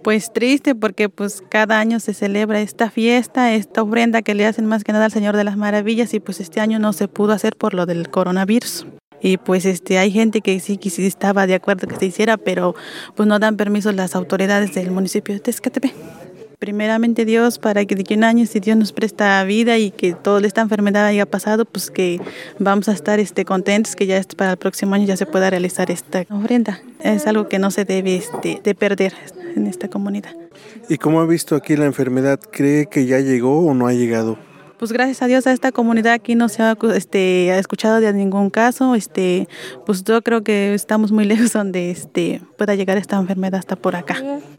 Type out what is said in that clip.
Pues triste porque pues cada año se celebra esta fiesta, esta ofrenda que le hacen más que nada al Señor de las Maravillas y pues este año no se pudo hacer por lo del coronavirus. Y pues hay gente que sí estaba de acuerdo que se hiciera, pero pues no dan permiso las autoridades del municipio de Tezcatepec. Primeramente Dios, para que de aquí a un año, si Dios nos presta vida y que toda esta enfermedad haya pasado, pues que vamos a estar contentos que ya para el próximo año ya se pueda realizar esta ofrenda. Es algo que no se debe de perder en esta comunidad. ¿Y cómo ha visto aquí la enfermedad? ¿Cree que ya llegó o no ha llegado? Pues gracias a Dios a esta comunidad aquí no se ha escuchado de ningún caso. Pues yo creo que estamos muy lejos donde pueda llegar esta enfermedad hasta por acá.